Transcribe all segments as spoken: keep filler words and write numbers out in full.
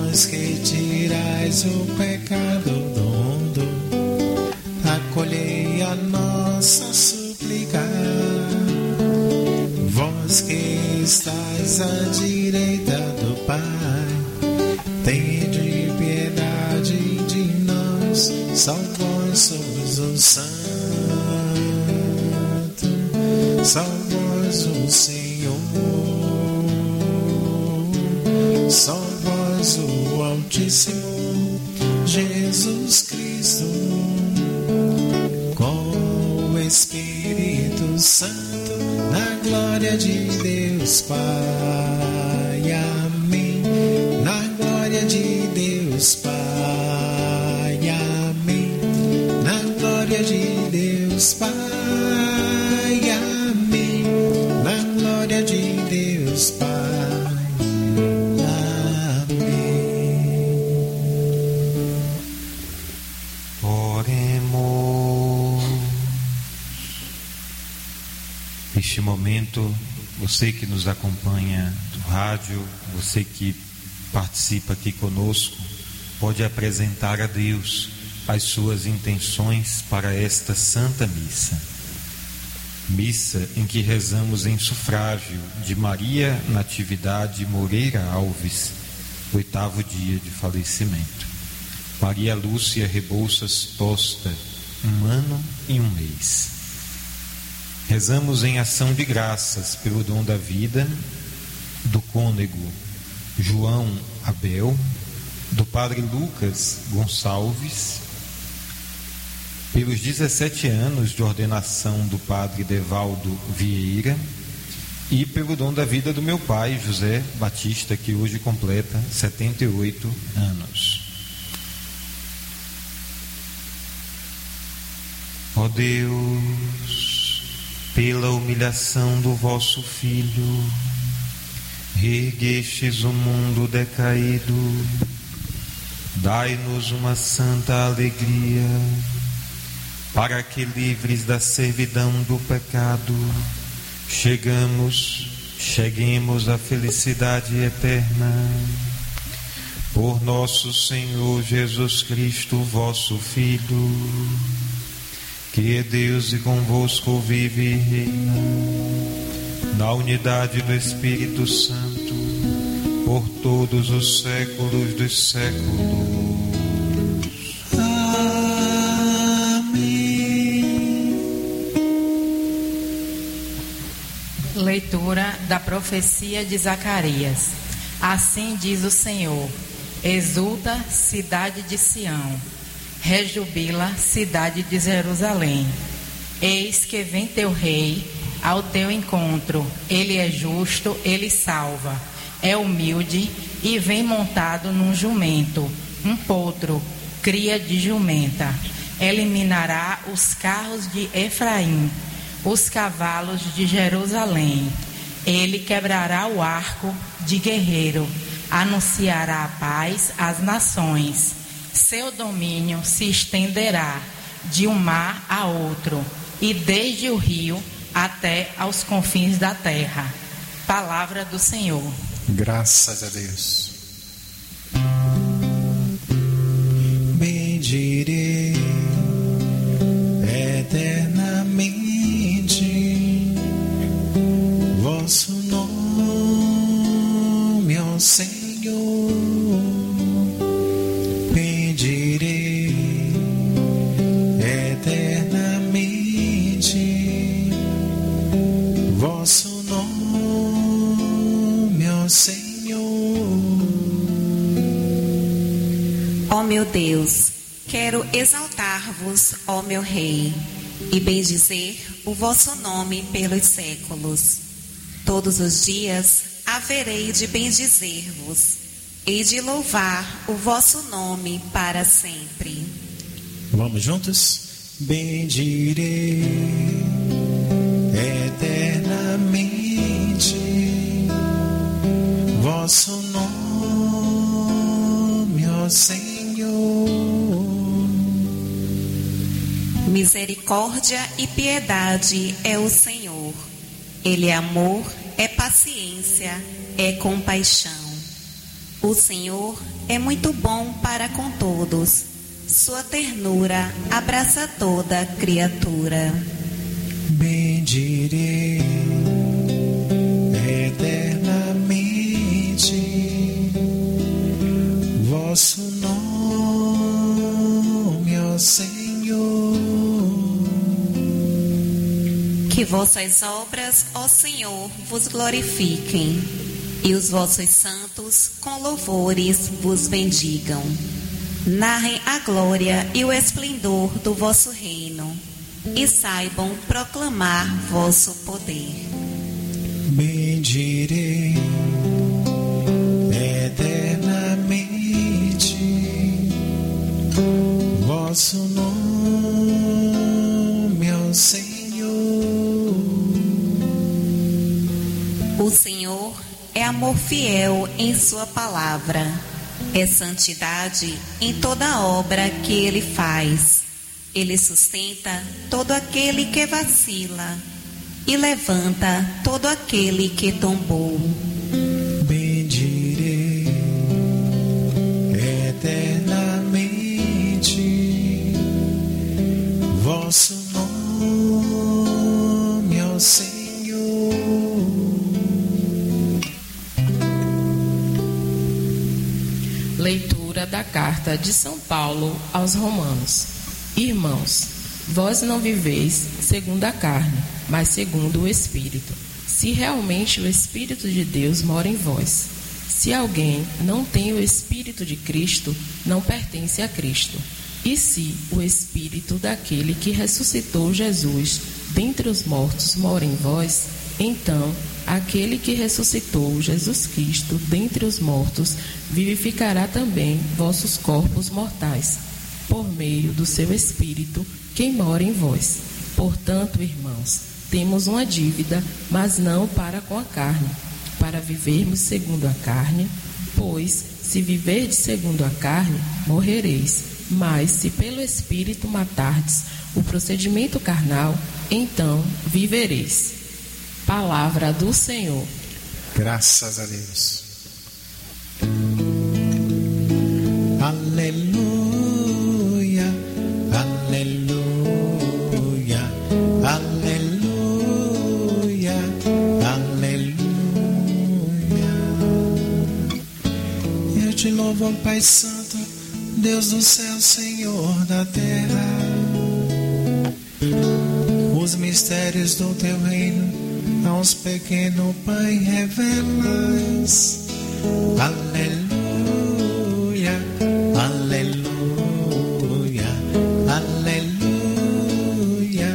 Vós que tirais o pecado do mundo, acolhei a nossa súplica. Vós que estais à direita do Pai, tende piedade de nós, só vós sois o Santo, só vós o Senhor, só vós o Altíssimo, Jesus Cristo, com o Espírito Santo, na glória de Deus Pai. Amém. Na glória de Deus Pai. Amém. Na glória de Deus Pai. Amém. Na glória de Deus Pai. Neste momento, você que nos acompanha do rádio, você que participa aqui conosco, pode apresentar a Deus as suas intenções para esta Santa Missa. Missa em que rezamos em sufrágio de Maria Natividade Moreira Alves, oitavo dia de falecimento. Maria Lúcia Rebouças Tosta, um ano e um mês. Rezamos em ação de graças pelo dom da vida do cônego João Abel, do padre Lucas Gonçalves, pelos dezessete anos de ordenação do padre Devaldo Vieira e pelo dom da vida do meu pai, José Batista, que hoje completa setenta e oito anos. Ó Deus, pela humilhação do vosso Filho, reerguestes o mundo decaído, dai-nos uma santa alegria, para que, livres da servidão do pecado, chegamos, cheguemos à felicidade eterna. Por nosso Senhor Jesus Cristo, vosso Filho, que é Deus e convosco vive e reina, na unidade do Espírito Santo, por todos os séculos dos séculos. Amém. Leitura da profecia de Zacarias. Assim diz o Senhor: exulta, cidade de Sião, rejubila, cidade de Jerusalém. Eis que vem teu rei ao teu encontro. Ele é justo, ele salva. É humilde e vem montado num jumento, um potro, cria de jumenta. Eliminará os carros de Efraim, os cavalos de Jerusalém. Ele quebrará o arco de guerreiro, anunciará a paz às nações. Seu domínio se estenderá de um mar a outro, e desde o rio até aos confins da terra. Palavra do Senhor. Graças a Deus. Bendirei eternamente vosso nome, ó Senhor. Bendirei eternamente vosso nome, ó Senhor. Ó meu Deus, quero exaltar-vos, ó meu Rei, e bendizer o vosso nome pelos séculos. Todos os dias haverei de bendizer-vos e de louvar o vosso nome para sempre. Vamos juntos? Bendirei eternamente vosso nome, ó Senhor. Misericórdia e piedade é o Senhor. Ele é amor, é paciência, é compaixão. O Senhor é muito bom para com todos. Sua ternura abraça toda criatura. Bendirei eternamente vosso nome, ó Senhor. Que vossas obras, ó Senhor, vos glorifiquem, e os vossos santos com louvores vos bendigam. Narrem a glória e o esplendor do vosso reino, e saibam proclamar vosso poder. Bendirei eternamente vosso nome, ó Senhor. O Senhor é amor fiel em sua palavra, é santidade em toda obra que ele faz. Ele sustenta todo aquele que vacila e levanta todo aquele que tombou. Bendirei eternamente vosso nome, ó Senhor. Leitura da carta de São Paulo aos Romanos. Irmãos, vós não viveis segundo a carne, mas segundo o Espírito, se realmente o Espírito de Deus mora em vós. Se alguém não tem o Espírito de Cristo, não pertence a Cristo. E se o Espírito daquele que ressuscitou Jesus dentre os mortos mora em vós, então aquele que ressuscitou Jesus Cristo dentre os mortos vivificará também vossos corpos mortais, por meio do seu Espírito que mora em vós. Portanto, irmãos, temos uma dívida, mas não para com a carne, para vivermos segundo a carne, pois, se viverdes segundo a carne, morrereis. Mas, se pelo Espírito matardes o procedimento carnal, então vivereis. Palavra do Senhor. Graças a Deus. Aleluia, aleluia, aleluia, aleluia. Eu te louvo, Pai Santo, Deus do céu, Senhor da terra. Os mistérios do teu reino aos pequenos, Pai, revelas. Aleluia, aleluia, aleluia,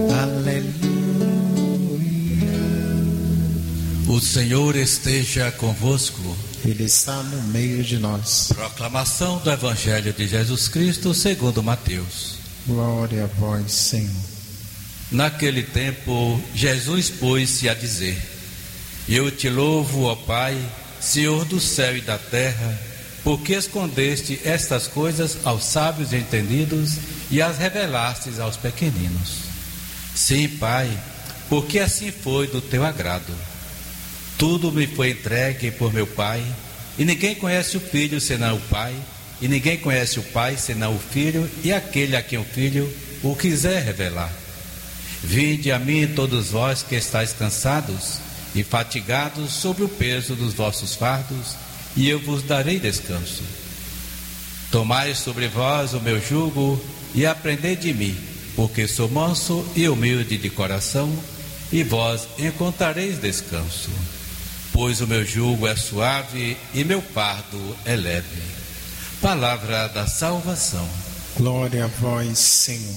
aleluia. O Senhor esteja convosco. Ele está no meio de nós. Proclamação do Evangelho de Jesus Cristo segundo Mateus. Glória a vós, Senhor. Naquele tempo, Jesus pôs-se a dizer: Eu te louvo, ó Pai, Senhor do céu e da terra, porque escondeste estas coisas aos sábios e entendidos e as revelastes aos pequeninos. Sim, Pai, porque assim foi do teu agrado. Tudo me foi entregue por meu Pai, e ninguém conhece o Filho senão o Pai, e ninguém conhece o Pai senão o Filho e aquele a quem o Filho o quiser revelar. Vinde a mim todos vós que estáis cansados e fatigados sob o peso dos vossos fardos, e eu vos darei descanso. Tomai sobre vós o meu jugo e aprendei de mim, porque sou manso e humilde de coração, e vós encontrareis descanso. Pois o meu jugo é suave e meu fardo é leve. Palavra da salvação. Glória a vós, Senhor.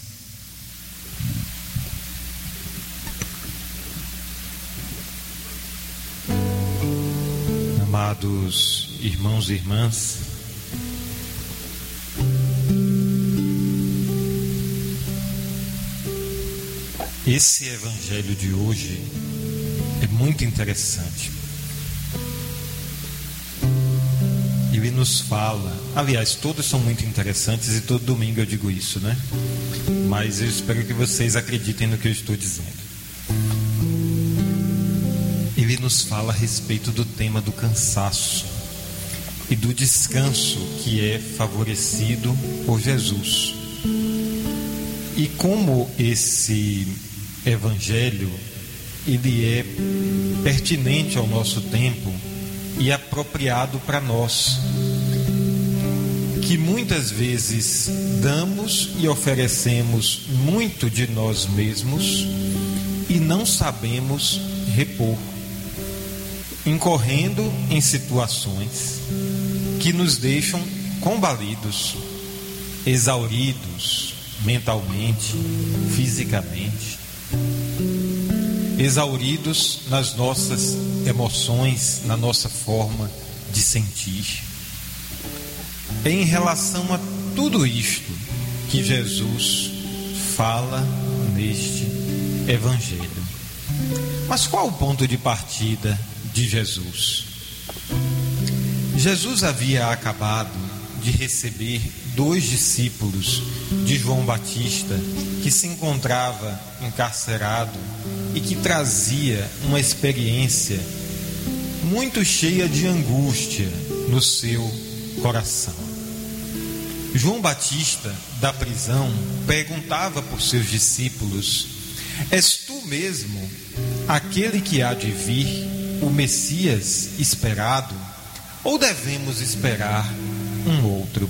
Amados irmãos e irmãs, esse evangelho de hoje é muito interessante. Ele nos fala, aliás, todos são muito interessantes e todo domingo eu digo isso, né? Mas eu espero que vocês acreditem no que eu estou dizendo. Ele nos fala a respeito do tema do cansaço. e do descanso que é favorecido por Jesus. E como esse evangelho ele é pertinente ao nosso tempo e apropriado para nós, que muitas vezes damos e oferecemos muito de nós mesmos e não sabemos repor, incorrendo em situações que nos deixam combalidos, exauridos mentalmente, fisicamente, exauridos nas nossas emoções, na nossa forma de sentir. É em relação a tudo isto que Jesus fala neste evangelho. Mas qual o ponto de partida de Jesus? Jesus havia acabado de receber dois discípulos de João Batista, que se encontrava encarcerado e que trazia uma experiência muito cheia de angústia no seu coração. João Batista, da prisão, perguntava por seus discípulos: és tu mesmo aquele que há de vir, o Messias esperado, ou devemos esperar um outro?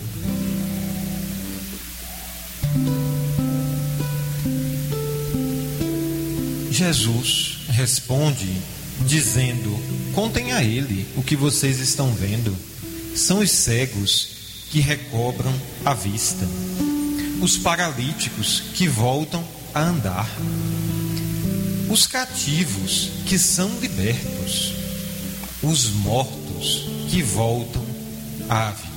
Jesus responde dizendo: contem a ele o que vocês estão vendo. São os cegos que recobram a vista, os paralíticos que voltam a andar, os cativos que são libertos, os mortos que voltam à vida.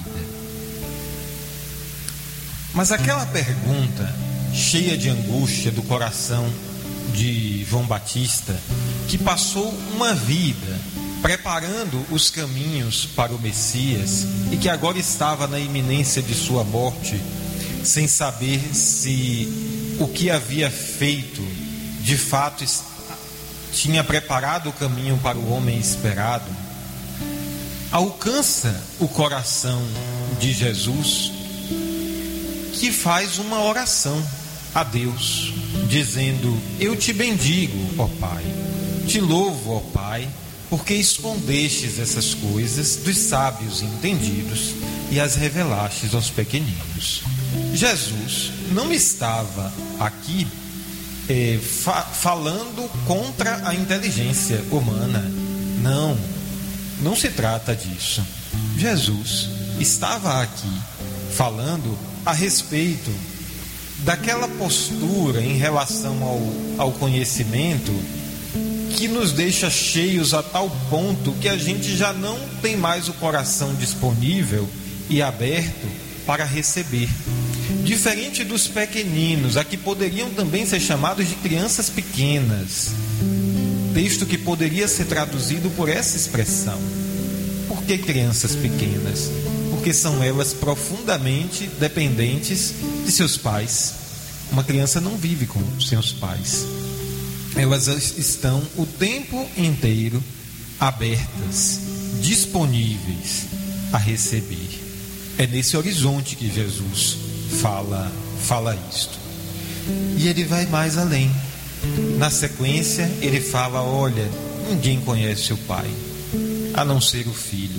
Mas aquela pergunta cheia de angústia do coração de João Batista, que passou uma vida preparando os caminhos para o Messias e que agora estava na iminência de sua morte, sem saber se o que havia feito de fato tinha preparado o caminho para o homem esperado, alcança o coração de Jesus, que faz uma oração a Deus, dizendo: eu te bendigo, ó Pai, te louvo, ó Pai, porque escondestes essas coisas dos sábios e entendidos e as revelastes aos pequeninos. Jesus não estava aqui eh, fa- falando contra a inteligência humana. Não, não se trata disso. Jesus estava aqui falando a respeito daquela postura em relação ao, ao conhecimento que nos deixa cheios a tal ponto que a gente já não tem mais o coração disponível e aberto para receber. Diferente dos pequeninos, a que poderiam também ser chamados de crianças pequenas. Texto que poderia ser traduzido por essa expressão. Por que crianças pequenas? Porque são elas profundamente dependentes de seus pais. Uma criança não vive com seus pais. Elas estão o tempo inteiro abertas, disponíveis a receber. É nesse horizonte que Jesus fala, fala isto. E ele vai mais além. Na sequência, ele fala: olha, ninguém conhece o Pai, a não ser o Filho.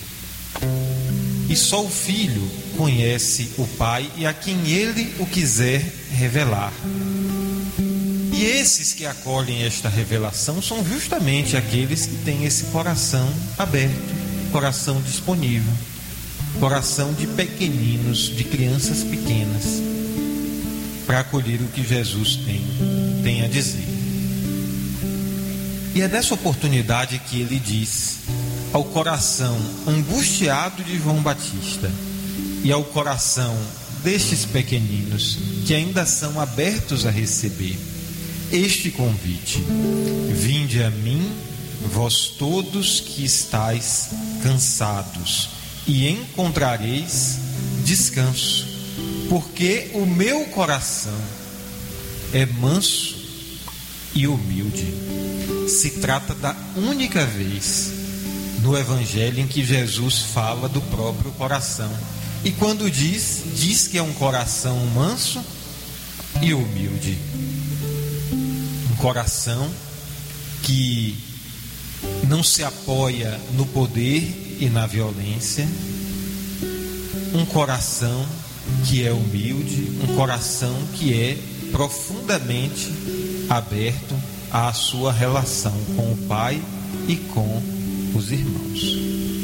E só o Filho conhece o Pai e a quem ele o quiser revelar. E esses que acolhem esta revelação são justamente aqueles que têm esse coração aberto, coração disponível, coração de pequeninos, de crianças pequenas, para acolher o que Jesus tem, tem a dizer. E é nessa oportunidade que ele diz ao coração angustiado de João Batista e ao coração destes pequeninos que ainda são abertos a receber este convite: vinde a mim, vós todos que estáis cansados, e encontrareis descanso, porque o meu coração é manso e humilde. Se trata da única vez no Evangelho em que Jesus fala do próprio coração. E quando diz, diz que é um coração manso e humilde. Um coração que não se apoia no poder e na violência. Um coração que é humilde, um coração que é profundamente aberto à sua relação com o Pai e com os irmãos.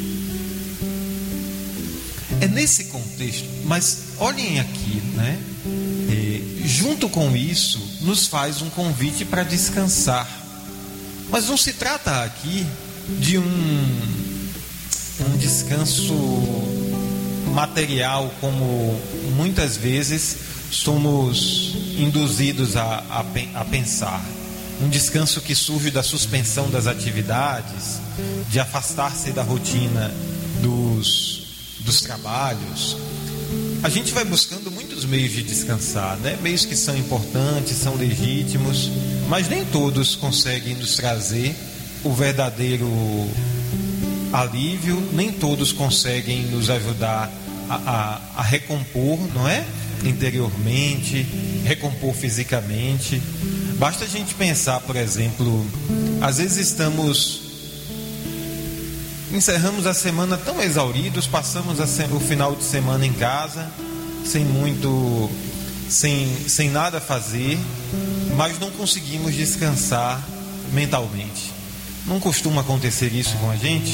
É nesse contexto, mas olhem aqui, né? É, junto com isso, nos faz um convite para descansar. Mas não se trata aqui de um, um descanso material, como muitas vezes somos induzidos a, a, a pensar. Um descanso que surge da suspensão das atividades, de afastar-se da rotina dos, dos trabalhos. A gente vai buscando muitos meios de descansar, né? Meios que são importantes, são legítimos, mas nem todos conseguem nos trazer o verdadeiro alívio, nem todos conseguem nos ajudar a, a, a recompor, não é? Interiormente, recompor fisicamente. Basta a gente pensar, por exemplo, às vezes estamos, encerramos a semana tão exauridos, passamos a se, o final de semana em casa, sem muito, sem, sem nada a fazer, mas não conseguimos descansar mentalmente. Não costuma acontecer isso com a gente?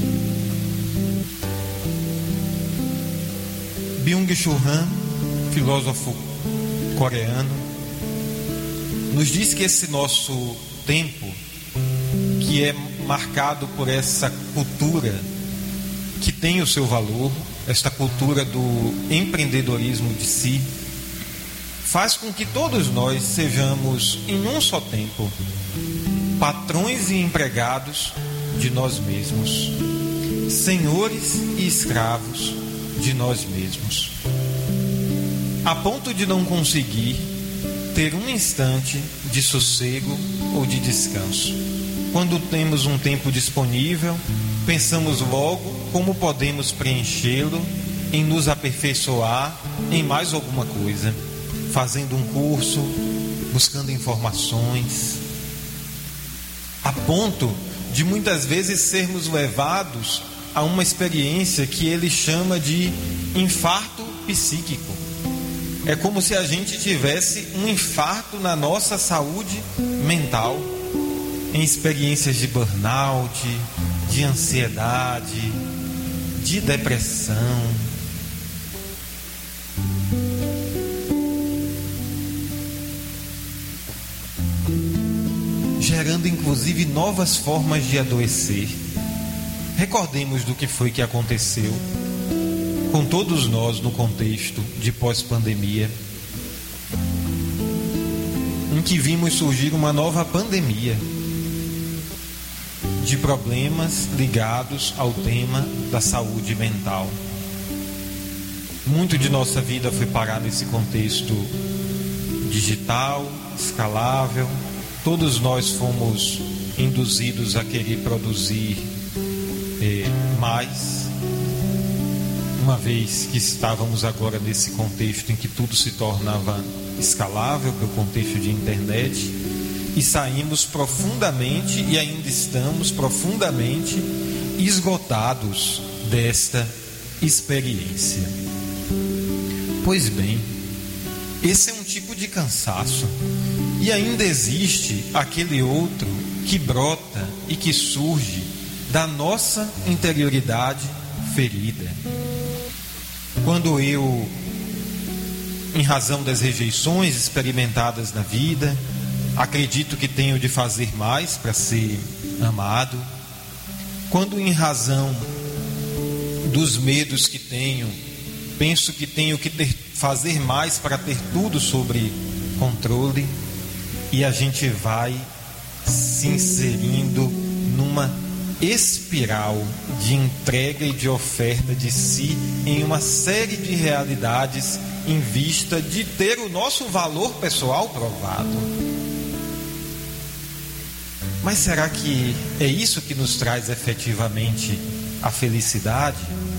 Byung-Chul Han, filósofo coreano, nos diz que esse nosso tempo, que é marcado por essa cultura que tem o seu valor, esta cultura do empreendedorismo de si, faz com que todos nós sejamos, em um só tempo, patrões e empregados de nós mesmos, senhores e escravos de nós mesmos, a ponto de não conseguir ter um instante de sossego ou de descanso. Quando temos um tempo disponível, pensamos logo como podemos preenchê-lo em nos aperfeiçoar em mais alguma coisa, fazendo um curso, buscando informações, a ponto de muitas vezes sermos levados a uma experiência que ele chama de infarto psíquico. É como se a gente tivesse um infarto na nossa saúde mental, em experiências de burnout, de ansiedade, de depressão. Gerando inclusive novas formas de adoecer. Recordemos do que foi que aconteceu com todos nós no contexto de pós-pandemia, em que vimos surgir uma nova pandemia de problemas ligados ao tema da saúde mental. Muito de nossa vida foi parar nesse contexto digital, escalável. Todos nós fomos induzidos a querer produzir eh, mais, uma vez que estávamos agora nesse contexto em que tudo se tornava escalável, pelo contexto de internet, e saímos profundamente, e ainda estamos profundamente esgotados desta experiência. Pois bem, esse é um tipo de cansaço, e ainda existe aquele outro que brota e que surge da nossa interioridade ferida. Quando eu, em razão das rejeições experimentadas na vida, acredito que tenho de fazer mais para ser amado, quando em razão dos medos que tenho, penso que tenho que ter, fazer mais para ter tudo sobre controle, e a gente vai se inserindo numa espiral de entrega e de oferta de si em uma série de realidades em vista de ter o nosso valor pessoal provado. Mas será que é isso que nos traz efetivamente a felicidade?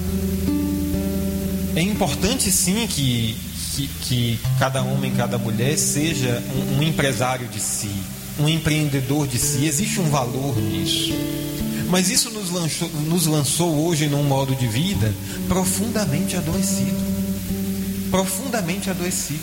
É importante sim que, que, que cada homem, cada mulher seja um, um empresário de si, um empreendedor de si. Existe um valor nisso. Mas isso nos lançou, nos lançou hoje num modo de vida profundamente adoecido. Profundamente adoecido.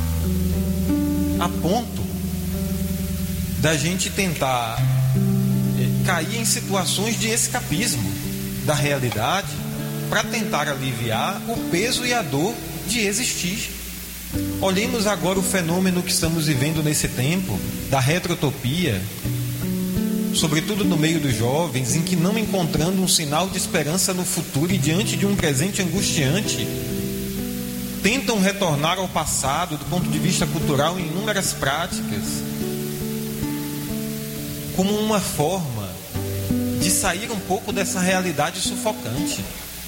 A ponto da gente tentar cair em situações de escapismo da realidade para tentar aliviar o peso e a dor de existir. Olhemos agora o fenômeno que estamos vivendo nesse tempo da retrotopia, sobretudo no meio dos jovens, em que, não encontrando um sinal de esperança no futuro e diante de um presente angustiante, tentam retornar ao passado do ponto de vista cultural em inúmeras práticas, como uma forma de sair um pouco dessa realidade sufocante.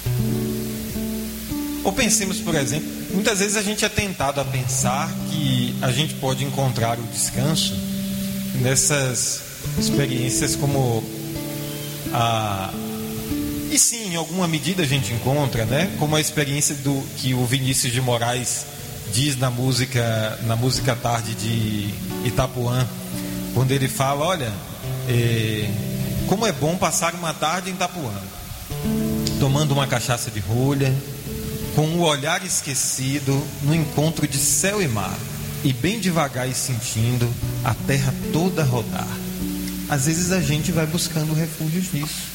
Ou pensemos, por exemplo, muitas vezes a gente é tentado a pensar que a gente pode encontrar o descanso nessas experiências como a... E sim, em alguma medida a gente encontra, né? Como a experiência do que o Vinícius de Moraes diz na música, na música Tarde de Itapuã, quando ele fala, olha, é, como é bom passar uma tarde em Itapuã, tomando uma cachaça de rolha, com o olhar esquecido no encontro de céu e mar, e bem devagar e sentindo a terra toda rodar. Às vezes a gente vai buscando refúgios nisso,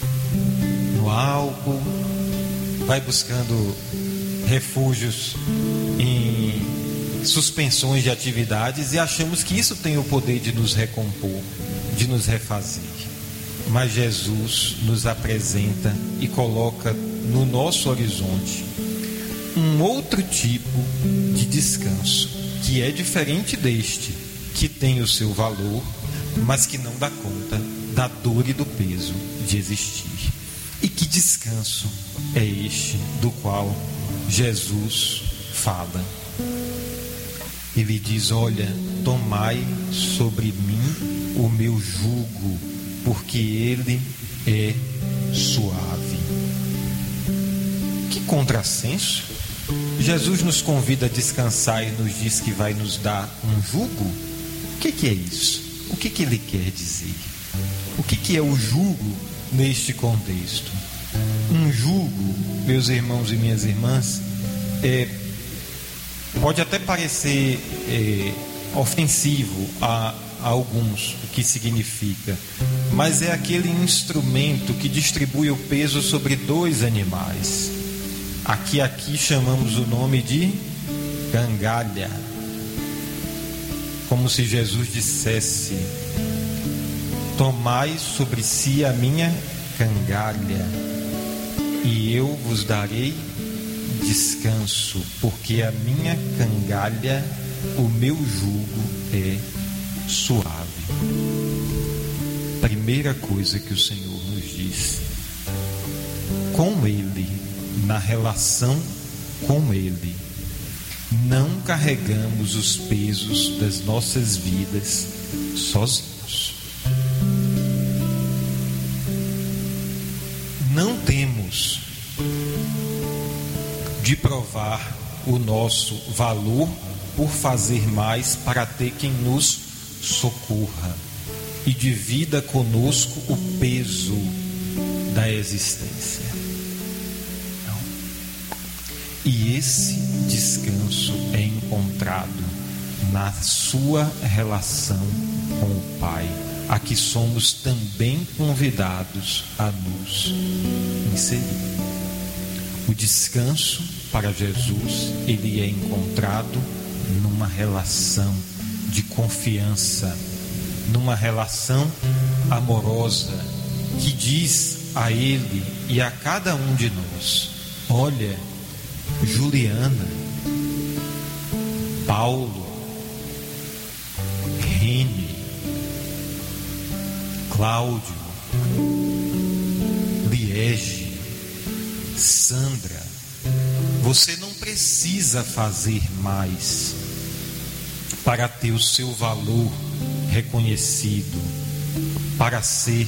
no álcool, vai buscando refúgios em suspensões de atividades e achamos que isso tem o poder de nos recompor, de nos refazer. Mas Jesus nos apresenta e coloca no nosso horizonte um outro tipo de descanso, que é diferente deste, que tem o seu valor, mas que não dá conta da dor e do peso de existir. E que descanso é este do qual Jesus fala? Ele diz, olha, tomai sobre mim o meu jugo, porque ele é suave. Que contrassenso! Jesus nos convida a descansar e nos diz que vai nos dar um jugo. O que, que é isso? O que, que ele quer dizer? O que, que é o jugo neste contexto? Um jugo, meus irmãos e minhas irmãs, é, pode até parecer é, ofensivo a, a alguns o que significa, mas é aquele instrumento que distribui o peso sobre dois animais. Aqui, aqui chamamos o nome de cangalha, como se Jesus dissesse, tomai sobre si a minha cangalha e eu vos darei descanso, porque a minha cangalha, o meu jugo é suave. Primeira coisa que o Senhor nos diz, com Ele, na relação com Ele, não carregamos os pesos das nossas vidas sozinhos. Não temos de provar o nosso valor por fazer mais para ter quem nos socorra e divida conosco o peso da existência. Não. E esse descanso é encontrado na sua relação com o Pai, a que somos também convidados a nos inserir. O descanso para Jesus, ele é encontrado numa relação de confiança, numa relação amorosa que diz a ele e a cada um de nós: olha, Juliana, Paulo, Rene, Cláudio, Liege, Sandra, você não precisa fazer mais para ter o seu valor reconhecido. para ser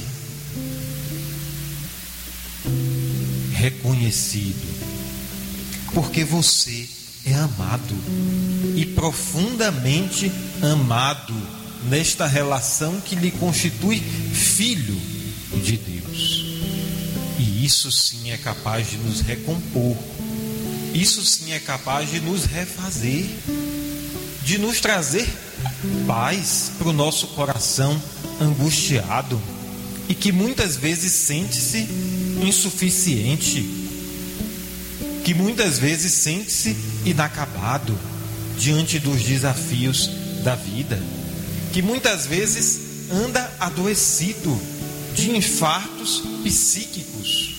reconhecido, porque você é amado e profundamente amado nesta relação que lhe constitui filho de Deus. E isso sim é capaz de nos recompor, isso sim é capaz de nos refazer, de nos trazer paz para o nosso coração angustiado e que muitas vezes sente-se insuficiente, que muitas vezes sente-se inacabado diante dos desafios da vida, que muitas vezes anda adoecido de infartos psíquicos,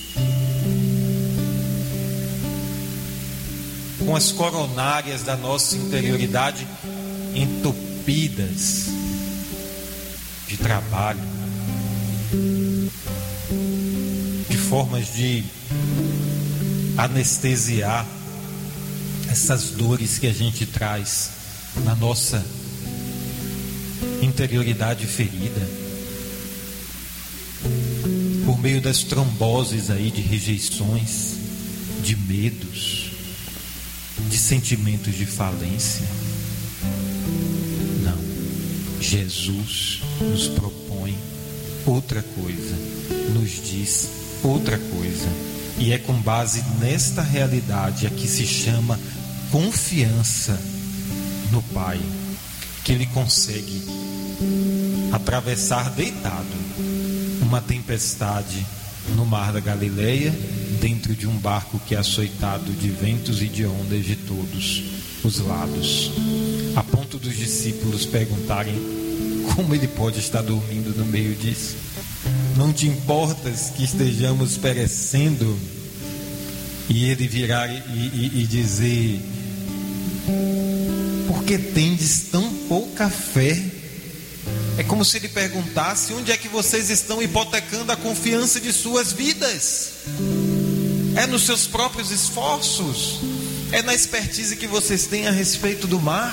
com as coronárias da nossa interioridade entupidas de trabalho, de formas de anestesiar essas dores que a gente traz na nossa interioridade ferida, por meio das tromboses aí de rejeições, de medos, de sentimentos de falência. Não, Jesus nos propõe outra coisa, nos diz outra coisa, e é com base nesta realidade a que se chama confiança no Pai, que Ele consegue atravessar deitado uma tempestade no mar da Galileia, dentro de um barco que é açoitado de ventos e de ondas de todos os lados, a ponto dos discípulos perguntarem como ele pode estar dormindo no meio disso. Não te importas que estejamos perecendo? E ele virar e, e, e dizer: por que tendes tão pouca fé? É como se ele perguntasse: onde é que vocês estão hipotecando a confiança de suas vidas? É nos seus próprios esforços? É na expertise que vocês têm a respeito do mar?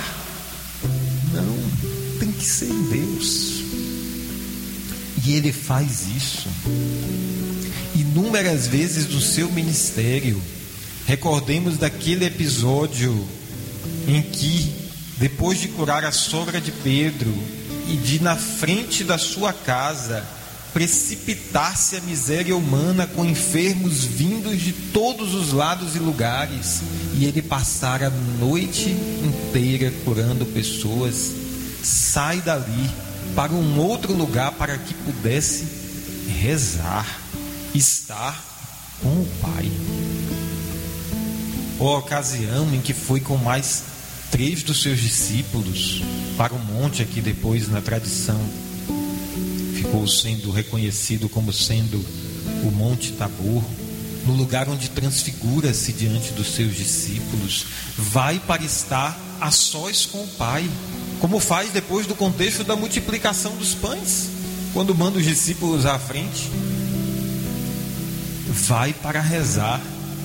Não, tem que ser em Deus. E Ele faz isso inúmeras vezes no seu ministério. Recordemos daquele episódio em que, depois de curar a sogra de Pedro e de, na frente da sua casa, precipitar-se a miséria humana com enfermos vindos de todos os lados e lugares, e ele passar a noite inteira curando pessoas, sai dali para um outro lugar para que pudesse rezar, estar com o Pai. A ocasião em que foi com mais três dos seus discípulos para o monte, aqui depois na tradição ficou sendo reconhecido como sendo o Monte Tabor, no lugar onde transfigura-se diante dos seus discípulos, vai para estar a sós com o Pai, como faz depois do contexto da multiplicação dos pães, quando manda os discípulos à frente, vai para rezar.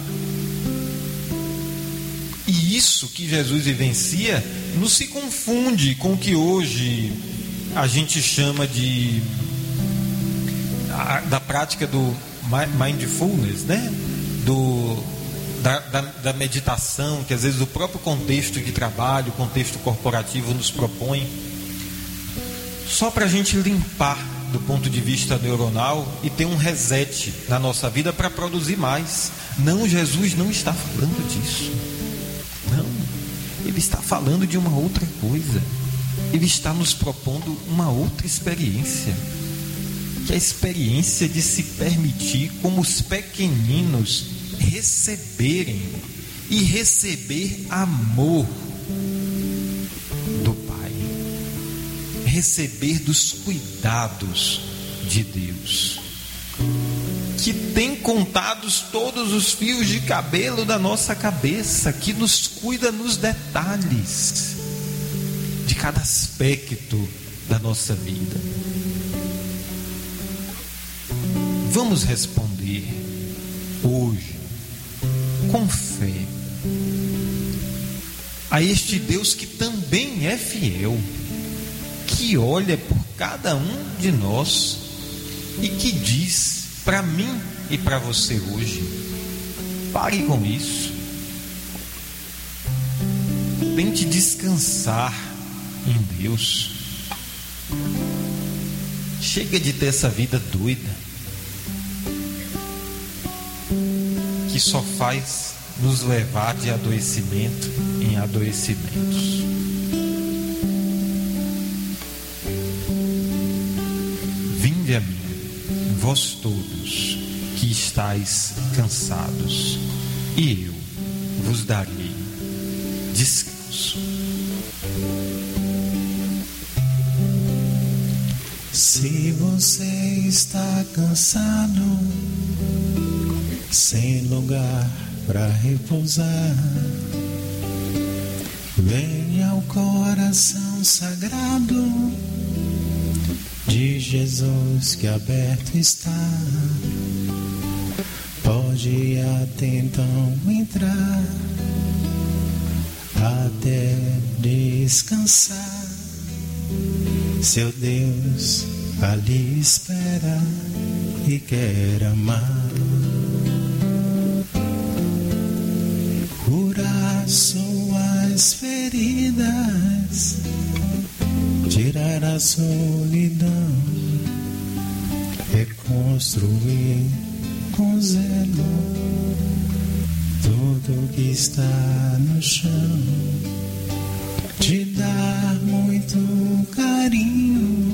E isso que Jesus vivencia não se confunde com o que hoje a gente chama de a, da prática do mindfulness, né? Do, da, da, da meditação, que às vezes o próprio contexto de trabalho, o contexto corporativo nos propõe, só para a gente limpar do ponto de vista neuronal e ter um reset na nossa vida para produzir mais. Não, Jesus não está falando disso. Não, Ele está falando de uma outra coisa. Ele está nos propondo uma outra experiência, que é a experiência de se permitir, como os pequeninos, receberem e receber amor do Pai, receber dos cuidados de Deus, que tem contados todos os fios de cabelo da nossa cabeça, que nos cuida nos detalhes de cada aspecto da nossa vida. Vamos responder hoje com fé a este Deus que também é fiel, que olha por cada um de nós e que diz para mim e para você hoje: pare com isso. Tente descansar em Deus. Chega de ter essa vida doida que só faz nos levar de adoecimento em adoecimentos. Vinde a mim, vós todos que estáis cansados, e eu vos darei descanso. Se você está cansado, sem lugar para repousar, venha ao coração sagrado de Jesus que aberto está. Pode até então entrar, até descansar. Seu Deus ali espera e quer amar, curar suas feridas, tirar a solidão, reconstruir com zelo tudo que está no chão, te dar muito carinho.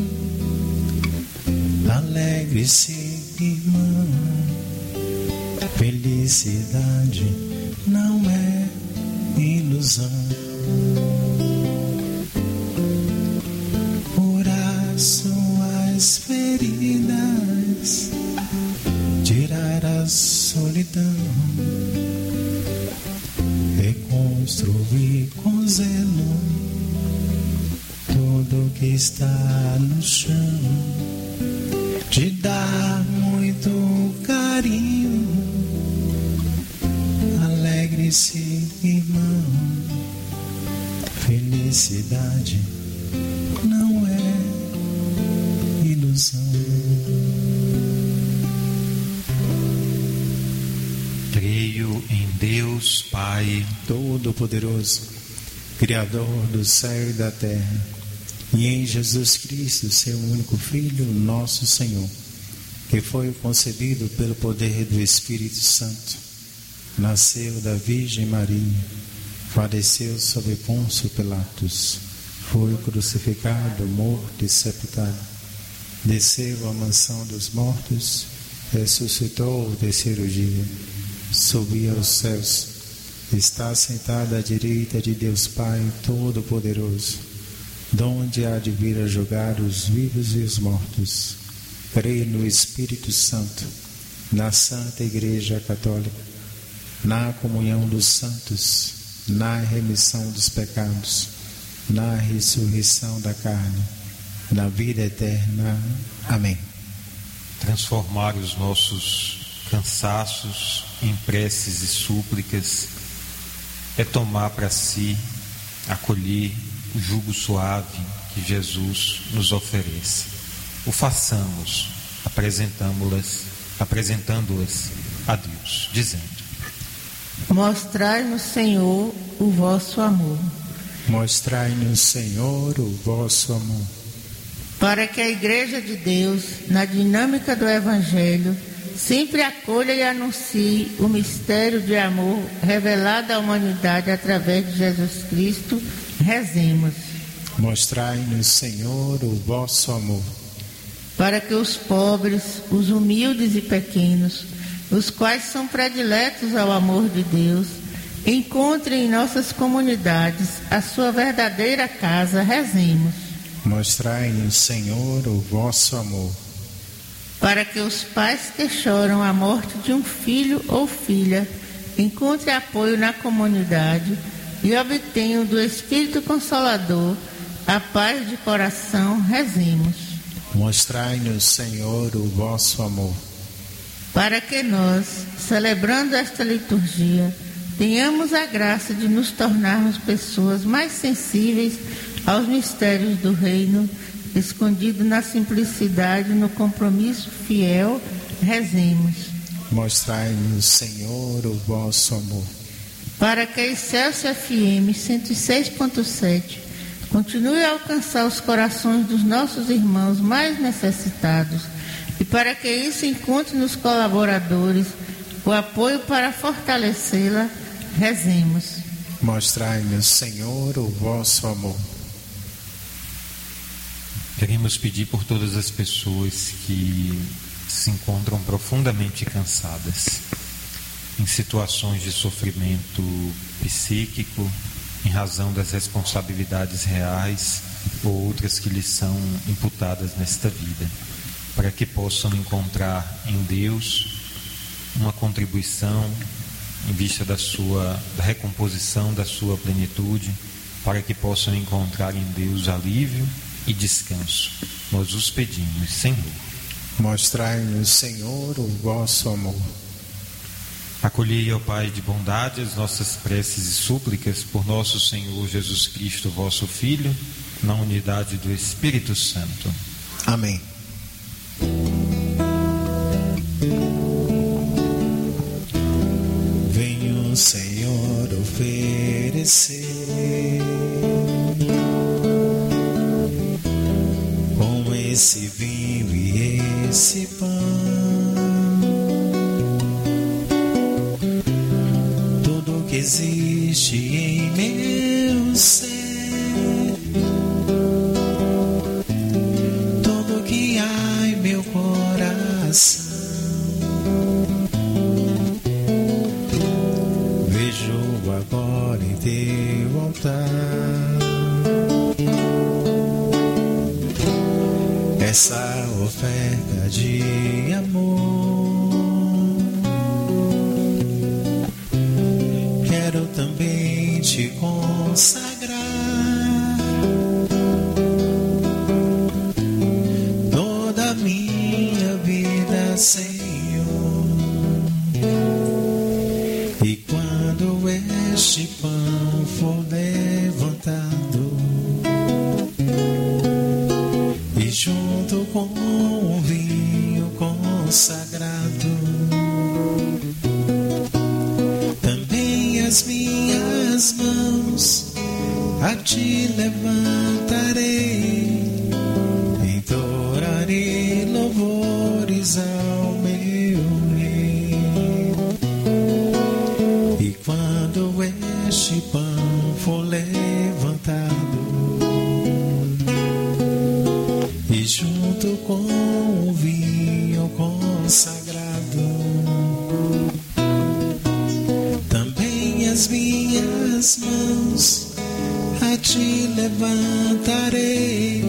Alegre-se, irmão, felicidade não é ilusão. Curar suas feridas, tirar a solidão, reconstruir com zelo tudo que está no chão, te dar muito carinho. Alegre-se, irmão, felicidade não é ilusão. Creio em Deus Pai Todo-Poderoso, Criador do céu e da terra, e em Jesus Cristo, seu único Filho, nosso Senhor, que foi concebido pelo poder do Espírito Santo, nasceu da Virgem Maria, padeceu sob Pôncio Pilatos, foi crucificado, morto e sepultado, desceu à mansão dos mortos, ressuscitou ao terceiro dia, subiu aos céus, está sentado à direita de Deus Pai Todo-Poderoso, donde há de vir a julgar os vivos e os mortos. Creio no Espírito Santo, na Santa Igreja Católica, na comunhão dos santos, na remissão dos pecados, na ressurreição da carne, na vida eterna. Amém. Transformar os nossos cansaços em preces e súplicas é tomar para si, acolher o jugo suave que Jesus nos oferece. O façamos, apresentamo-las, apresentando-as a Deus, dizendo: Mostrai-nos, Senhor, o vosso amor. Mostrai-nos, Senhor, o vosso amor. Para que a Igreja de Deus, na dinâmica do Evangelho, sempre acolha e anuncie o mistério de amor revelado à humanidade através de Jesus Cristo, rezemos. Mostrai-nos, Senhor, o vosso amor. Para que os pobres, os humildes e pequenos, os quais são prediletos ao amor de Deus, encontrem em nossas comunidades a sua verdadeira casa, rezemos. Mostrai-nos, Senhor, o vosso amor. Para que os pais que choram a morte de um filho ou filha encontrem apoio na comunidade e obtenham do Espírito Consolador a paz de coração, rezemos. Mostrai-nos, Senhor, o vosso amor. Para que nós, celebrando esta liturgia, tenhamos a graça de nos tornarmos pessoas mais sensíveis aos mistérios do reino, escondido na simplicidade, no compromisso fiel, rezemos. Mostrai-nos, Senhor, o vosso amor. Para que a Excelsior F M cento e seis ponto sete continue a alcançar os corações dos nossos irmãos mais necessitados e para que isso encontre nos colaboradores o apoio para fortalecê-la, rezemos. Mostrai-nos, Senhor, o vosso amor. Queremos pedir por todas as pessoas que se encontram profundamente cansadas, em situações de sofrimento psíquico, em razão das responsabilidades reais ou outras que lhes são imputadas nesta vida, para que possam encontrar em Deus uma contribuição em vista da sua da recomposição da sua plenitude, para que possam encontrar em Deus alívio e descanso. Nós os pedimos, Senhor. Mostrai-nos, Senhor, o vosso amor. Acolhei, ó Pai de bondade, as nossas preces e súplicas por nosso Senhor Jesus Cristo, vosso Filho, na unidade do Espírito Santo. Amém. Venho, Senhor, oferecer com esse vinho e esse pão tudo que existe em meu ser, tudo que há em meu coração. Vejo agora em teu altar essa oferta de amor. Quero também te consagrar toda a minha vida, Senhor. E quando este pão for levantado e junto com o vinho consagrado, também as minhas mãos a ti levantarei, entoarei louvores ao meu Rei. E quando este pão for levantado e junto com o vinho consagrado, também as minhas mãos a ti levantarei,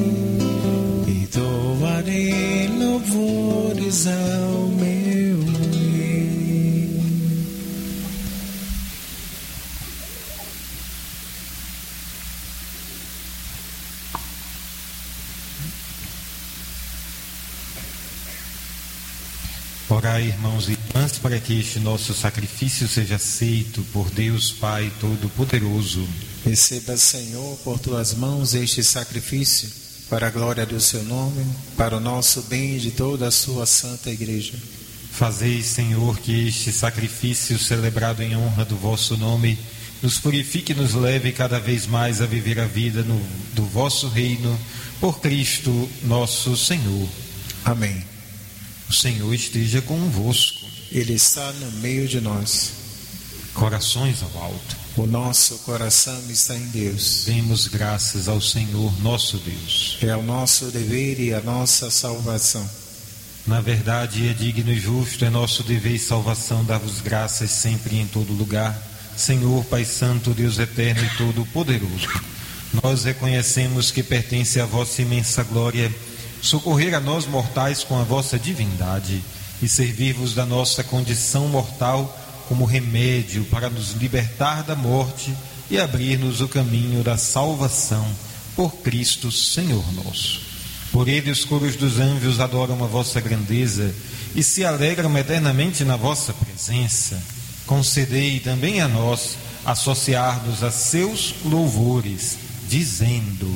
entoarei louvores ao meu Rei. Orai, irmãos e irmãs, para que este nosso sacrifício seja aceito por Deus Pai Todo-Poderoso. Receba, Senhor, por tuas mãos este sacrifício, para a glória do seu nome, para o nosso bem e de toda a sua santa igreja. Fazei, Senhor, que este sacrifício celebrado em honra do vosso nome nos purifique e nos leve cada vez mais a viver a vida no, do vosso reino, por Cristo nosso Senhor. Amém. O Senhor esteja convosco. Ele está no meio de nós. Corações ao alto. O nosso coração está em Deus. Demos graças ao Senhor nosso Deus. É o nosso dever e a nossa salvação. Na verdade, é digno e justo, é nosso dever e salvação dar-vos graças sempre e em todo lugar, Senhor, Pai Santo, Deus eterno e todo-poderoso. Nós reconhecemos que pertence à vossa imensa glória socorrer a nós mortais com a vossa divindade e servir-vos da nossa condição mortal como remédio para nos libertar da morte e abrir-nos o caminho da salvação por Cristo Senhor nosso. Por ele os coros dos anjos adoram a vossa grandeza e se alegram eternamente na vossa presença. Concedei também a nós associar-nos a seus louvores, dizendo: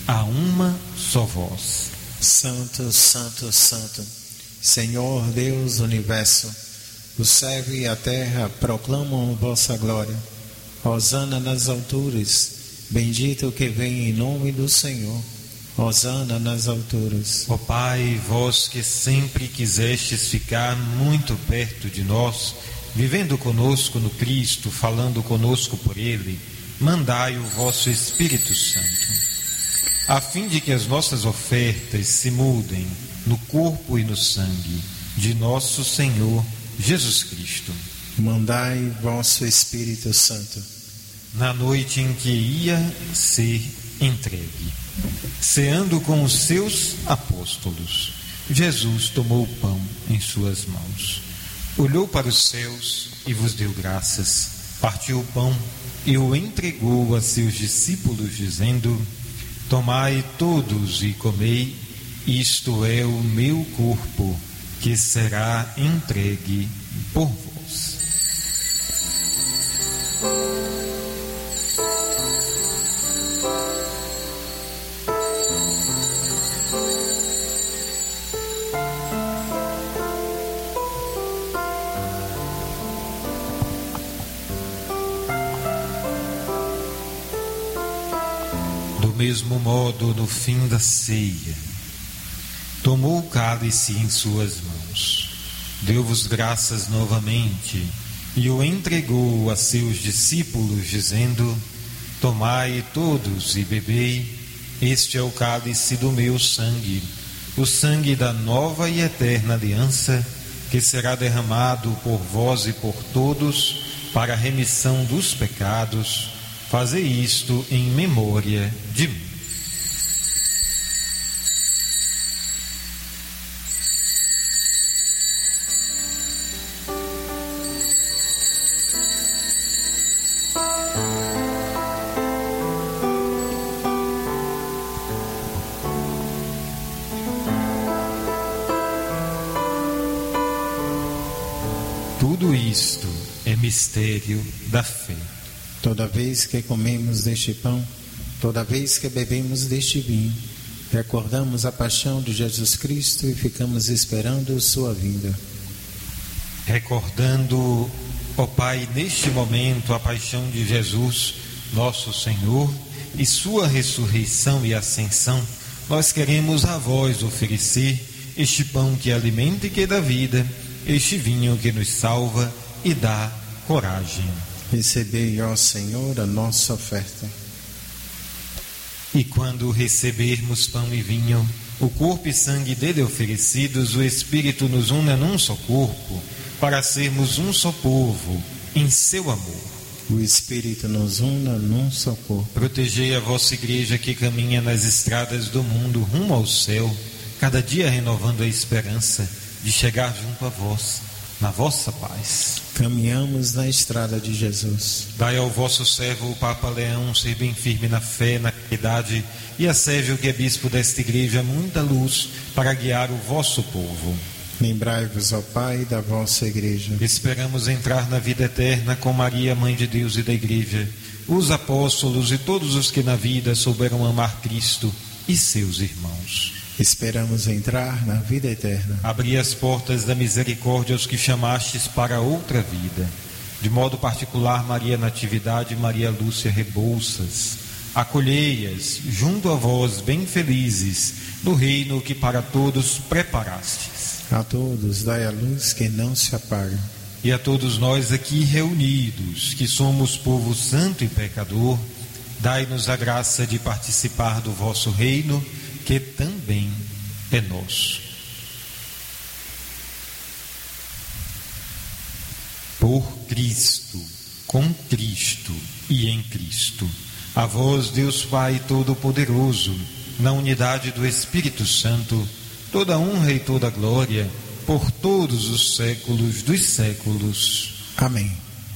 a uma só voz: Santo, Santo, Santo, Senhor Deus do Universo, o céu e a terra proclamam vossa glória. Hosana nas alturas, bendito o que vem em nome do Senhor. Hosana nas alturas. Ó Pai, vós que sempre quisestes ficar muito perto de nós, vivendo conosco no Cristo, falando conosco por Ele, mandai o vosso Espírito Santo, a fim de que as nossas ofertas se mudem no corpo e no sangue de nosso Senhor Jesus Cristo. Mandai vosso Espírito Santo. Na noite em que ia ser entregue, ceando com os seus apóstolos, Jesus tomou o pão em suas mãos, olhou para os céus e vos deu graças, partiu o pão e o entregou a seus discípulos, dizendo: Tomai todos e comei, isto é o meu corpo, que será entregue por vós. Do mesmo modo, no fim da ceia, tomou o cálice em suas mãos, deu-vos graças novamente e o entregou a seus discípulos, dizendo: Tomai todos e bebei, este é o cálice do meu sangue, o sangue da nova e eterna aliança, que será derramado por vós e por todos para a remissão dos pecados. Fazei isto em memória de mim. Tudo isto é mistério da fé. Toda vez que comemos deste pão, toda vez que bebemos deste vinho, recordamos a paixão de Jesus Cristo e ficamos esperando sua vinda. Recordando, ó Pai, neste momento a paixão de Jesus, nosso Senhor, e sua ressurreição e ascensão, nós queremos a vós oferecer este pão que alimenta e que dá vida, este vinho que nos salva e dá coragem. Recebei, ó Senhor, a nossa oferta. E quando recebermos pão e vinho, o corpo e sangue dele oferecidos, o Espírito nos una num só corpo, para sermos um só povo, em seu amor. O Espírito nos una num só corpo. Protegei a vossa igreja que caminha nas estradas do mundo rumo ao céu, cada dia renovando a esperança de chegar junto a vós, na vossa paz. Caminhamos na estrada de Jesus. Dai ao vosso servo, o Papa Leão, ser bem firme na fé, na caridade, e a Sérgio, que é bispo desta igreja, muita luz para guiar o vosso povo. Lembrai-vos, ó Pai, da vossa igreja. Esperamos entrar na vida eterna com Maria, Mãe de Deus e da igreja, os apóstolos e todos os que na vida souberam amar Cristo e seus irmãos. Esperamos entrar na vida eterna. Abri as portas da misericórdia aos que chamastes para outra vida. De modo particular, Maria Natividade e Maria Lúcia Rebouças. Acolhei-as junto a vós, bem felizes, no reino que para todos preparastes. A todos dai a luz que não se apaga. E a todos nós aqui reunidos, que somos povo santo e pecador, dai-nos a graça de participar do vosso reino, que também é nosso. Por Cristo, com Cristo e em Cristo, a vós, Deus Pai Todo-Poderoso, na unidade do Espírito Santo, toda honra e toda glória, por todos os séculos dos séculos. Amém.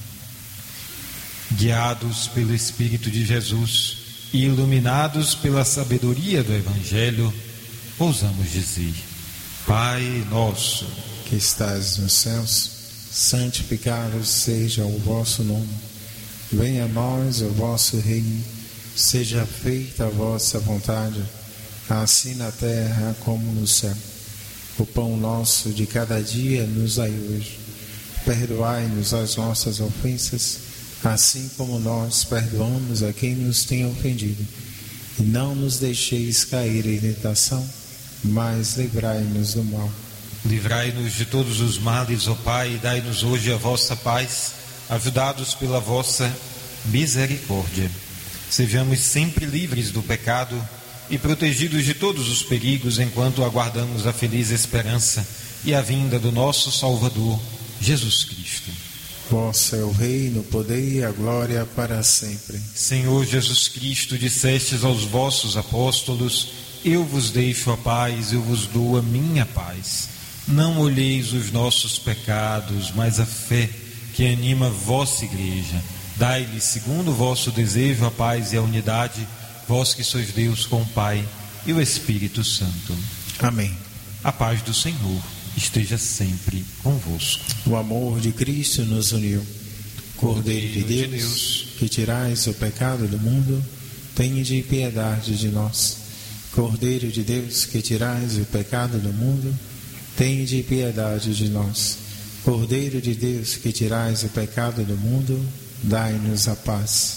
Guiados pelo Espírito de Jesus e iluminados pela sabedoria do Evangelho, ousamos dizer: Pai nosso, que estás nos céus, santificado seja o vosso nome. Venha a nós o vosso reino. Seja feita a vossa vontade, assim na terra como no céu. O pão nosso de cada dia nos dai hoje. Perdoai-nos as nossas ofensas, assim como nós perdoamos a quem nos tem ofendido. E não nos deixeis cair em tentação, mas livrai-nos do mal. Livrai-nos de todos os males, ó Pai, e dai-nos hoje a vossa paz, ajudados pela vossa misericórdia. Sejamos sempre livres do pecado e protegidos de todos os perigos, enquanto aguardamos a feliz esperança e a vinda do nosso Salvador, Jesus Cristo. Vosso é o reino, o poder e a glória para sempre. Senhor Jesus Cristo, dissestes aos vossos apóstolos: eu vos deixo a paz, eu vos dou a minha paz. Não olheis os nossos pecados, mas a fé que anima a vossa igreja. Dai-lhe, segundo o vosso desejo, a paz e a unidade, vós que sois Deus com o Pai e o Espírito Santo. Amém. A paz do Senhor esteja sempre convosco. O amor de Cristo nos uniu. Cordeiro de Deus, de Deus, que tirais o pecado do mundo, tende piedade de nós. Cordeiro de Deus, que tirais o pecado do mundo, tende piedade de nós. Cordeiro de Deus, que tirais o pecado do mundo, dai-nos a paz.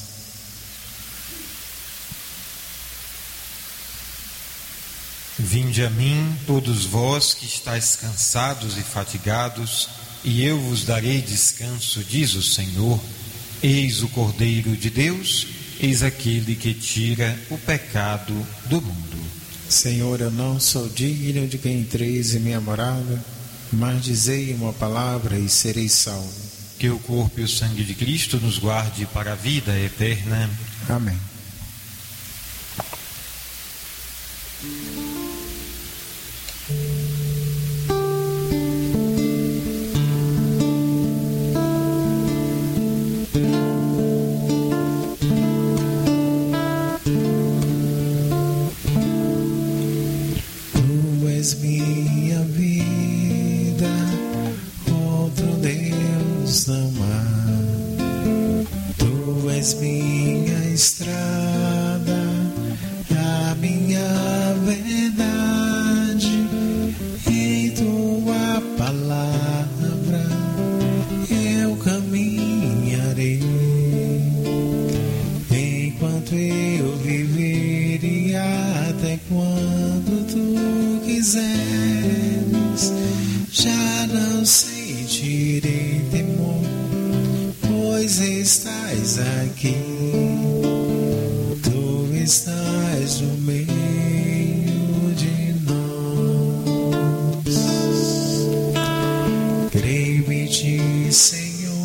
Vinde a mim, todos vós que estáis cansados e fatigados, e eu vos darei descanso, diz o Senhor. Eis o Cordeiro de Deus, eis aquele que tira o pecado do mundo. Senhor, eu não sou digno de que entreis em minha morada, mas dizei uma palavra e serei salvo. Que o corpo e o sangue de Cristo nos guarde para a vida eterna. Amém. Tu és minha vida, outro Deus não há. Tu és minha estrada, a minha verdade. Em tua palavra eu caminharei. Enquanto eu viver e até quando tu quiseres, já não sentirei temor, pois estás aqui. Tu estás no meio de nós. Creio em ti, Senhor,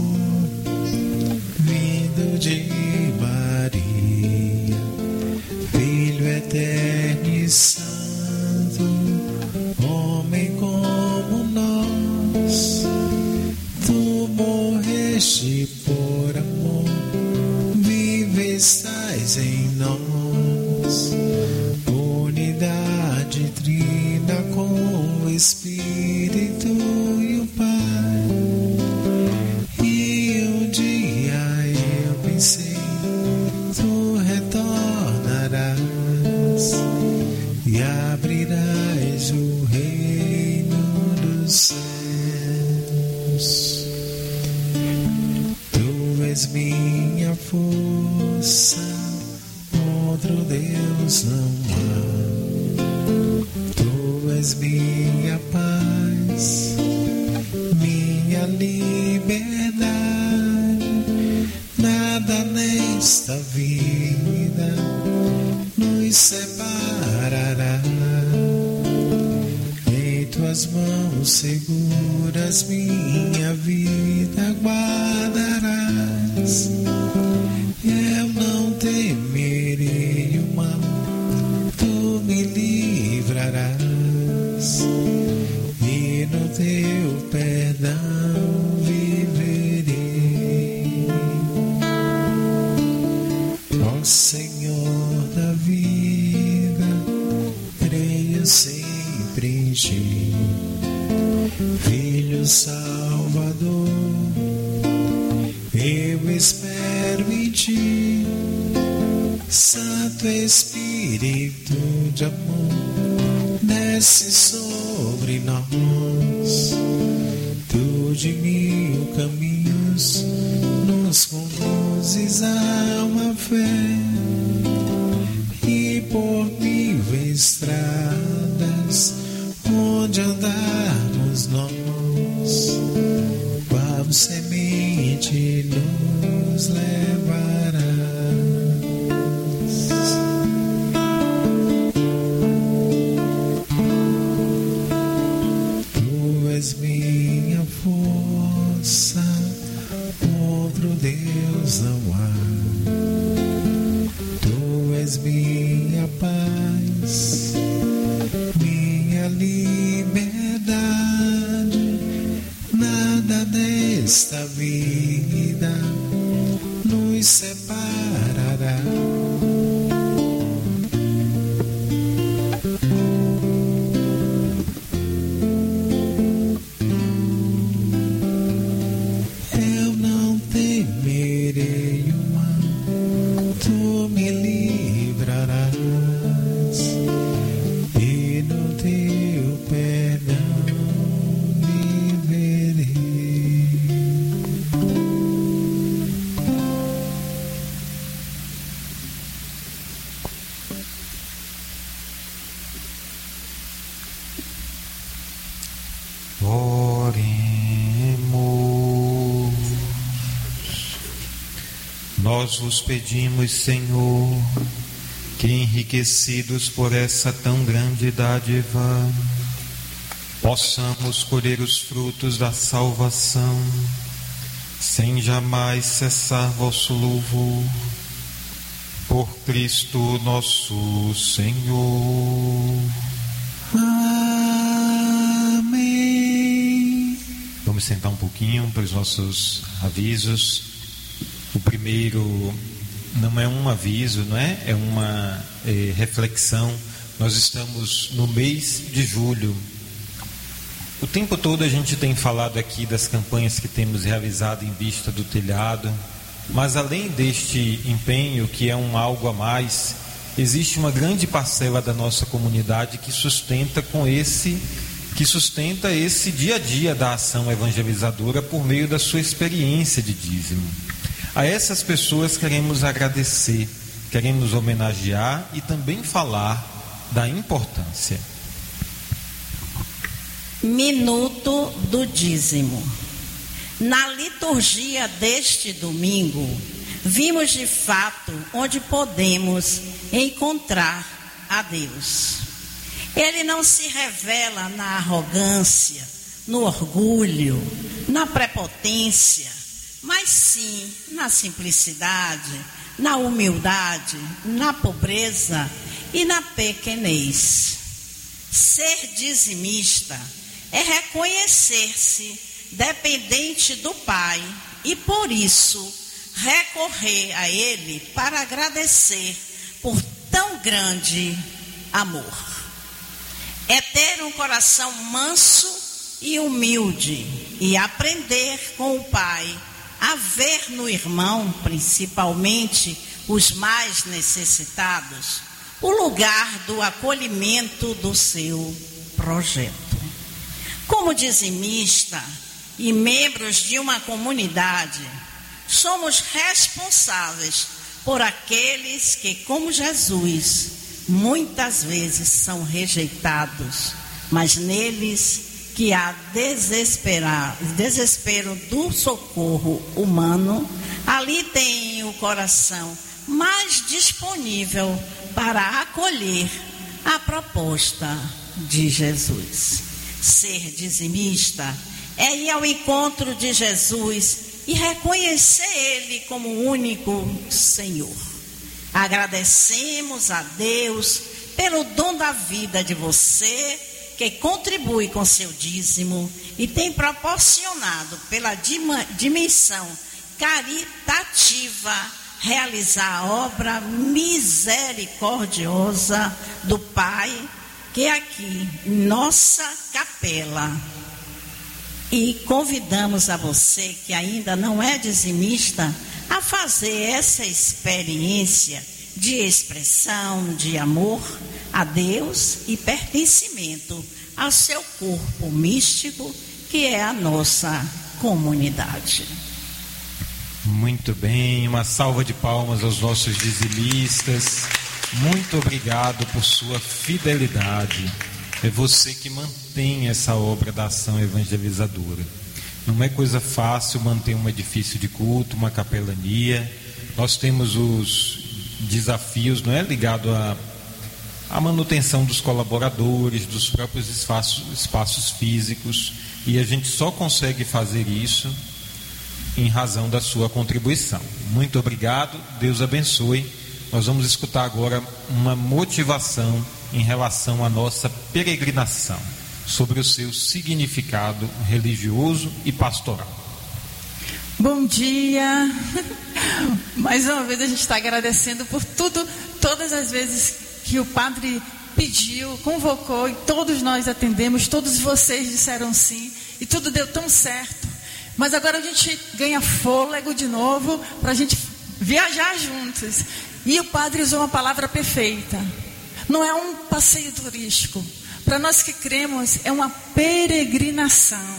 vindo de Maria, Filho eterno e santo, homem como nós. Tu morreste por amor, vive estás em nós. Unidade trina com o Espírito e o Pai. E um dia eu pensei, tu retornarás e abrirás o reino dos céus. Tu és minha força, outro Deus não há. Tu és minha paz, minha liberdade. Nada nesta vida nos separará. Em tuas mãos seguras minha vida guardarás. Eu não temerei o mal, tu me livrarás. E no teu perdão viverei. Ó Senhor da vida, creio sempre em ti. Filho Salvador, eu espero em ti. Santo Espírito de amor, desce sobre nós. Tu de mil caminhos nos conduzes a uma fé, e por mil estradas onde andarmos nós, qual semente nos levará. Minha força, outro Deus não há. Tu és minha paz, minha liberdade. Nada desta vida nos separará. Nós vos pedimos, Senhor, que enriquecidos por essa tão grande dádiva, possamos colher os frutos da salvação, sem jamais cessar vosso louvor, por Cristo nosso Senhor. Amém. Vamos sentar um pouquinho para os nossos avisos. O primeiro não é um aviso, não é? É uma é, reflexão. Nós estamos no mês de julho. O tempo todo a gente tem falado aqui das campanhas que temos realizado em vista do telhado, mas além deste empenho, que é um algo a mais, existe uma grande parcela da nossa comunidade que sustenta com esse, que sustenta esse dia a dia da ação evangelizadora por meio da sua experiência de dízimo. A essas pessoas queremos agradecer, queremos homenagear e também falar da importância. Minuto do dízimo. Na liturgia deste domingo, vimos de fato onde podemos encontrar a Deus. Ele não se revela na arrogância, no orgulho, na prepotência, mas sim na simplicidade, na humildade, na pobreza e na pequenez. Ser dizimista é reconhecer-se dependente do Pai e, por isso, recorrer a Ele para agradecer por tão grande amor. É ter um coração manso e humilde e aprender com o Pai a ver no irmão, principalmente os mais necessitados, o lugar do acolhimento do seu projeto. Como dizimista e membros de uma comunidade, somos responsáveis por aqueles que, como Jesus, muitas vezes são rejeitados, mas neles que há desesperar, desespero do socorro humano, ali tem o coração mais disponível para acolher a proposta de Jesus. Ser dizimista é ir ao encontro de Jesus e reconhecer Ele como o único Senhor. Agradecemos a Deus pelo dom da vida de você, que contribui com seu dízimo e tem proporcionado pela dimensão caritativa realizar a obra misericordiosa do Pai, que é aqui em nossa capela. E convidamos a você que ainda não é dizimista a fazer essa experiência de expressão de amor a Deus e pertencimento ao seu corpo místico, que é a nossa comunidade. Muito bem, uma salva de palmas aos nossos dizimistas. Muito obrigado por sua fidelidade. É você que mantém essa obra da ação evangelizadora. Não é coisa fácil manter um edifício de culto, uma capelania. Nós temos os desafios, não é, ligado à, à manutenção dos colaboradores, dos próprios espaços, espaços físicos, e a gente só consegue fazer isso em razão da sua contribuição. Muito obrigado, Deus abençoe. Nós vamos escutar agora uma motivação em relação à nossa peregrinação, sobre o seu significado religioso e pastoral. Bom dia! Mais uma vez a gente está agradecendo por tudo, todas as vezes que o padre pediu, convocou e todos nós atendemos, todos vocês disseram sim e tudo deu tão certo. Mas agora a gente ganha fôlego de novo para a gente viajar juntos. E o padre usou uma palavra perfeita. Não é um passeio turístico. Para nós que cremos, é uma peregrinação.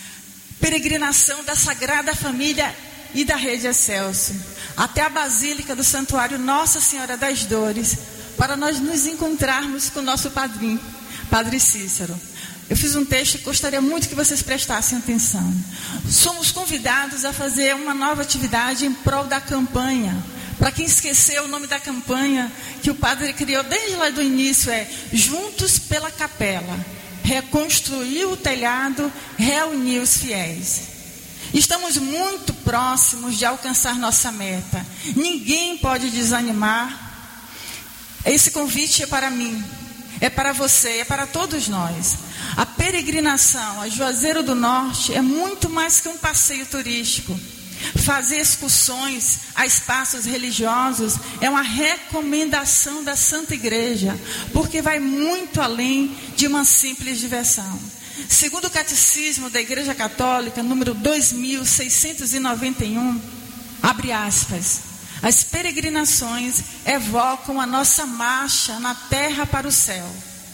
Peregrinação da Sagrada Família e da Rede Excelsior, até a Basílica do Santuário Nossa Senhora das Dores, para nós nos encontrarmos com o nosso padrinho, Padre Cícero. Eu fiz um texto e gostaria muito que vocês prestassem atenção. Somos convidados a fazer uma nova atividade em prol da campanha. Para quem esqueceu o nome da campanha que o padre criou desde lá do início, é Juntos pela Capela. Reconstruir o telhado, reunir os fiéis. Estamos muito próximos de alcançar nossa meta. Ninguém pode desanimar. Esse convite é para mim, é para você, é para todos nós. A peregrinação a Juazeiro do Norte é muito mais que um passeio turístico. Fazer excursões a espaços religiosos é uma recomendação da Santa Igreja, porque vai muito além de uma simples diversão. Segundo o Catecismo da Igreja Católica, número dois mil seiscentos e noventa e um, abre aspas, as peregrinações evocam a nossa marcha na terra para o céu.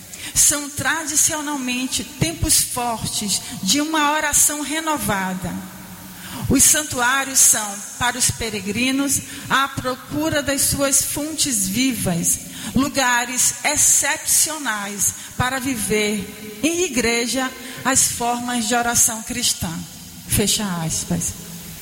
São tradicionalmente tempos fortes de uma oração renovada. Os santuários são, para os peregrinos, à procura das suas fontes vivas, lugares excepcionais para viver em igreja as formas de oração cristã. Fecha aspas.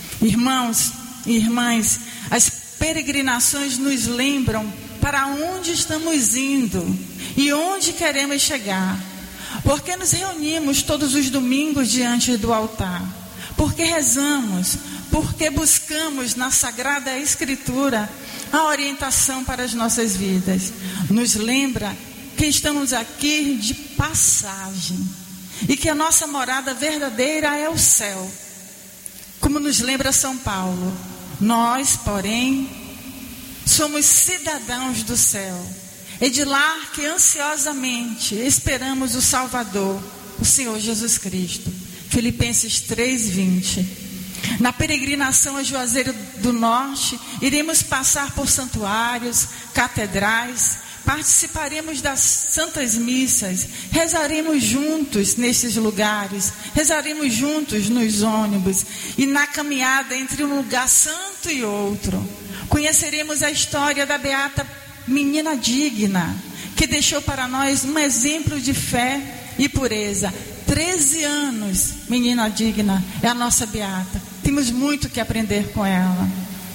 Irmãos e irmãs, as peregrinações nos lembram para onde estamos indo e onde queremos chegar. Porque nos reunimos todos os domingos diante do altar. Porque rezamos, porque buscamos na Sagrada Escritura a orientação para as nossas vidas. Nos lembra que estamos aqui de passagem e que a nossa morada verdadeira é o céu. Como nos lembra São Paulo, nós, porém, somos cidadãos do céu. É de lá que ansiosamente esperamos o Salvador, o Senhor Jesus Cristo. Filipenses três, vinte. Na peregrinação a Juazeiro do Norte, iremos passar por santuários, catedrais, participaremos das santas missas, rezaremos juntos nesses lugares, rezaremos juntos nos ônibus e na caminhada entre um lugar santo e outro. Conheceremos a história da beata menina digna, que deixou para nós um exemplo de fé e pureza. treze anos, menina digna, é a nossa beata. Temos muito que aprender com ela.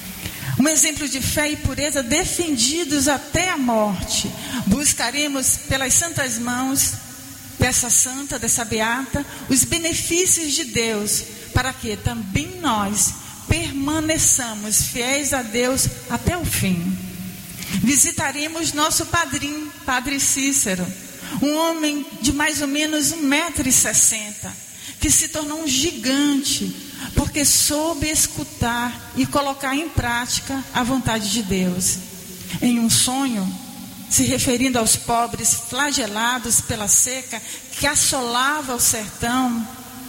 Um exemplo de fé e pureza defendidos até a morte. Buscaremos pelas santas mãos dessa santa, dessa beata, os benefícios de Deus, para que também nós permaneçamos fiéis a Deus até o fim. Visitaremos nosso padrinho, Padre Cícero, um homem de mais ou menos um metro e sessenta, que se tornou um gigante, porque soube escutar e colocar em prática a vontade de Deus. Em um sonho, se referindo aos pobres flagelados pela seca que assolava o sertão,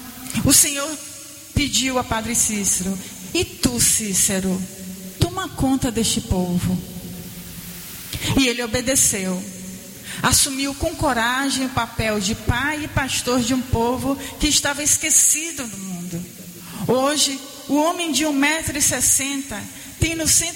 o Senhor pediu a Padre Cícero: e tu, Cícero, toma conta deste povo. E ele obedeceu. Assumiu com coragem o papel de pai e pastor de um povo que estava esquecido do mundo. Hoje, o homem de um metro e sessenta tem no centro